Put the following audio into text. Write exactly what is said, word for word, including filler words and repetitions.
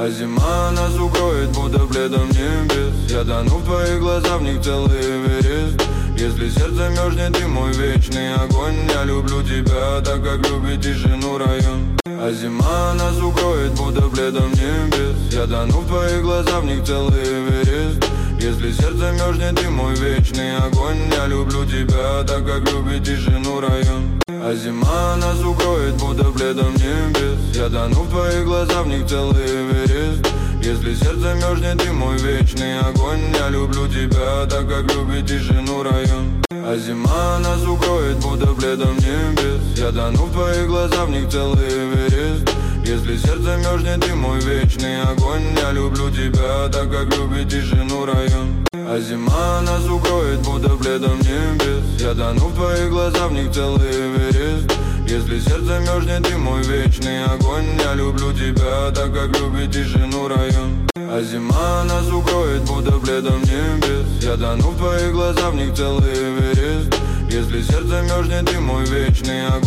А зима нас укроет, будто пледом небес. Я тону в твоих глазах, в них целый Эверест. Если сердце мерзнет, ты мой вечный огонь. Я люблю тебя, так как любит тишину район. А зима нас укроет, будто пледом небес. Я тону в твоих глазах, в них целый Эверест. Если сердце мерзнет, ты мой вечный огонь. Я люблю тебя, так как любит тишину район. А зима нас укроет, будто пледом небес. Я тону в твоих глазах, в них целый Эверест. Если сердце мерзнет, ты мой вечный огонь. Я люблю тебя, так как любит тишину район. А зима нас укроет, будто пледом небес. Я тону в твоих глазах, в них целый Эверест. Если сердце мерзнет, ты мой вечный огонь. Я люблю тебя, так как любит тишину район. А зима нас укроет, будто пледом небес. Я тону в твоих глазах, в них целый Эверест. Если сердце мерзнет, ты мой вечный огонь. Я люблю тебя, так как любит тишину район. А зима нас укроет, будто пледом небес. Я тону в твоих глазах, в них целый Эверест. Если сердце мерзнет, ты мой вечный огонь.